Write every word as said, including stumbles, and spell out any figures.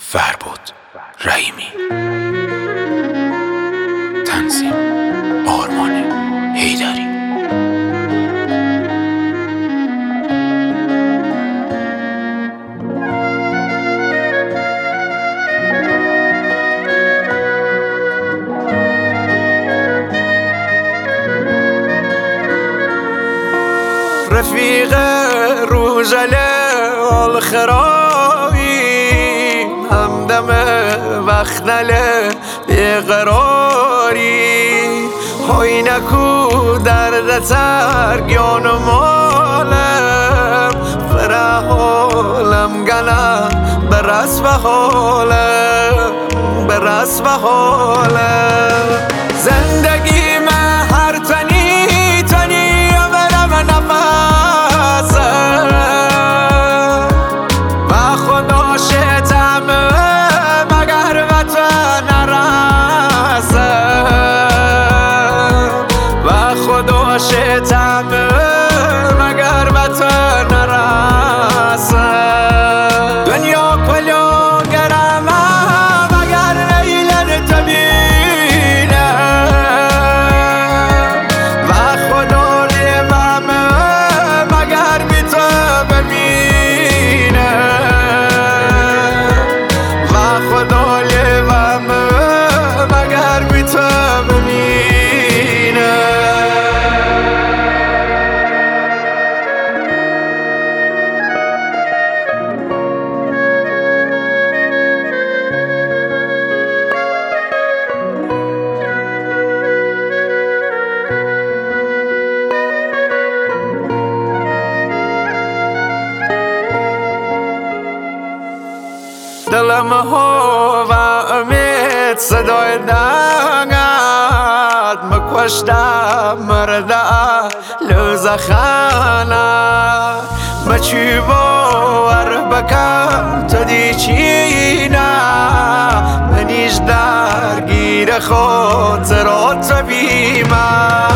فربود رحیمی. تنظیم آرمان حیدری. رفیق روزل الخرایی، همدم وقت نله بیقراری، های نکو درد ترگیان و مالم، فرح حالم گنم برس و حالم برس و حالم. زندگی من هر تنی تنی برم نفسم و خدا شتم مگر وطن نرسم و خدا شتم مگر وطن نرسم. دنیا کلو گرم مگر نیلن تبینم و خدا لیمم مگر بی تو ببینم و خدا لیمم مگر بی تو ببینم. دلم ها و امید صدای دنگت مکشتم مرده لوز خانه مچی باور بکم تو دی چینه منیش درگیر خاطرات بیمه.